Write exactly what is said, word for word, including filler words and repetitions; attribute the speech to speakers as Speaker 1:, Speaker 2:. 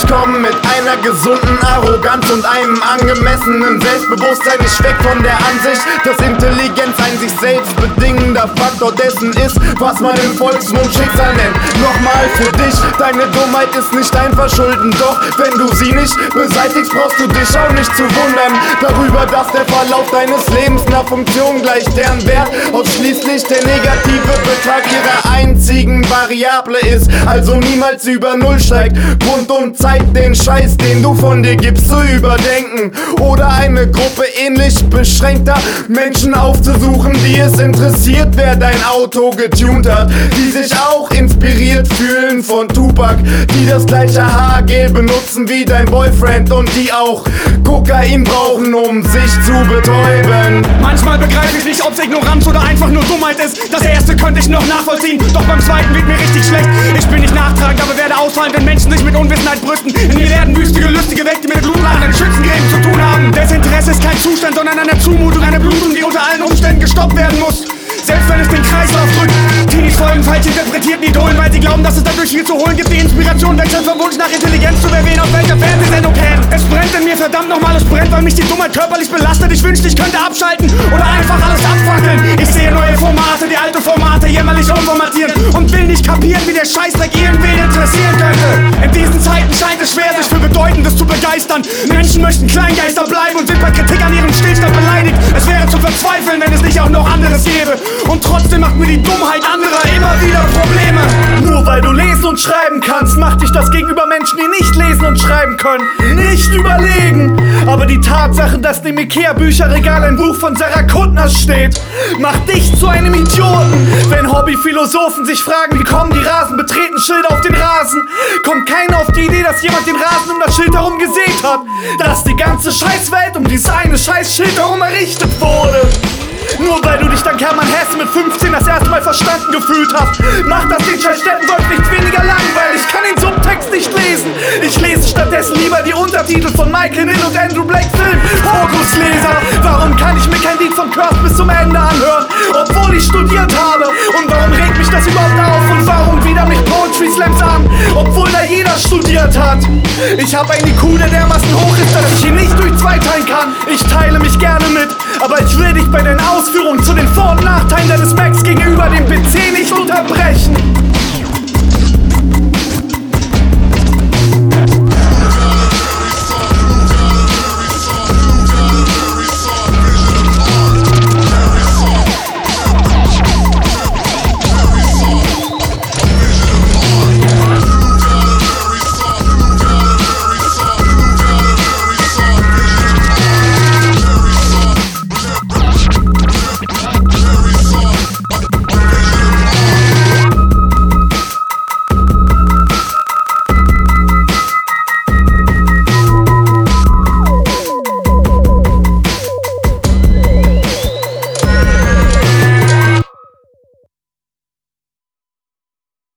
Speaker 1: komme mit einer gesunden Arroganz und einem angemessenen Selbstbewusstsein. Ich weg von der Ansicht, dass Intelligenz ein sich selbst bedingender Faktor dessen ist, was man im Volksmund Schicksal nennt. Nochmal für dich, deine Dummheit ist nicht dein Verschulden, doch wenn du sie nicht beseitigst, brauchst du dich auch nicht zu wundern darüber, dass der Verlauf deines Lebens nach Funktion gleich deren Wert ausschließlich der negative Betrag ihrer einzigen Variable ist, also niemals über Null steigt. Grund und Zeit, den Scheiß, den du von dir gibst, zu überdenken oder eine Gruppe ähnlich beschränkter Menschen aufzusuchen, die es interessiert, wer dein Auto getuned hat, die sich auch inspiriert fühlen von Tupac, die das gleiche Haargel benutzen wie dein Boyfriend und die auch Kokain brauchen, um sich zu betäuben.
Speaker 2: Manchmal begreife ich nicht, ob's Ignoranz oder einfach nur Dummheit ist. Das erste könnte ich noch nachvollziehen, doch beim zweiten wird mir richtig schlecht. Ich bin nicht nachtragend, aber werde ausfallen, wenn Menschen sich mit Unwissenheit brüsten. In mir werden wüstige, lustige weg, die mit blutladenden Schützengräben zu tun haben. Desinteresse ist kein Zustand, sondern eine Zumutung, eine Blutung, die unter allen Umständen gestoppt werden muss. Selbst wenn es den Kreislauf drückt. Teenies folgen falsch interpretierten Idolen, weil sie glauben, dass es dadurch viel zu holen gibt. Die Inspiration wechselt vom Wunsch nach Intelligenz zu wer wen auf welcher Fernsehsendung kennt. Es brennt in mir, verdammt nochmal, es brennt, weil mich die Dummheit körperlich belastet. Ich wünschte, ich könnte abschalten oder einfach alles abfackeln. Ich sehe neue Formate, die alte Formate jämmerlich umformatieren und will nicht kapieren, wie der Scheißdreck irgendwen interessieren könnte. In diesen Zeiten scheint es schwer, sich für Bedeutendes zu begeistern. Menschen möchten Kleingeister bleiben und sind bei Kritik an ihrem Stillstand beleidigt. Es wäre zu verzweifeln, wenn es nicht auch noch anderes gäbe. Und trotzdem macht mir die Dummheit anderer immer wieder Probleme.
Speaker 3: Nur weil du lesen und schreiben kannst, macht dich das gegenüber Menschen, die nicht lesen und schreiben können, nicht überlegen. Aber die Tatsache, dass im Ikea-Bücherregal ein Buch von Sarah Kuttner steht, macht dich zu einem Idioten. Wenn Hobbyphilosophen sich fragen, wie kommen die Rasen betreten Schilder auf den Rasen, kommt keiner auf die Idee, dass jemand den Rasen um das Schild herum gesät hat. Dass die ganze Scheißwelt um dieses eine Scheißschild herum errichtet wurde. Nur weil du dich dank Hermann Hesse mit fünfzehn das erste Mal verstanden gefühlt hast, macht das den scheiß Städtenwolf nicht weniger langweilig. Ich kann den Subtext nicht lesen. Ich lese stattdessen lieber die Untertitel von Michael Hill und Andrew Blake Film. Fokusleser, warum kann ich mir kein Lied von Curse bis zum Ende anhören, obwohl ich studiert habe? Und warum regt mich das überhaupt auf? Und warum wieder mich Poetry Slams an, obwohl da jeder studiert hat? Ich hab ein I Q, der dermaßen hoch ist, dass ich ihn nicht durch zwei teilen kann. Ich teile mich gerne mit, aber ich will dich bei deinen Ausführungen zu den Vor- und Nachteilen deines Macs gegenüber dem P C nicht unterbrechen.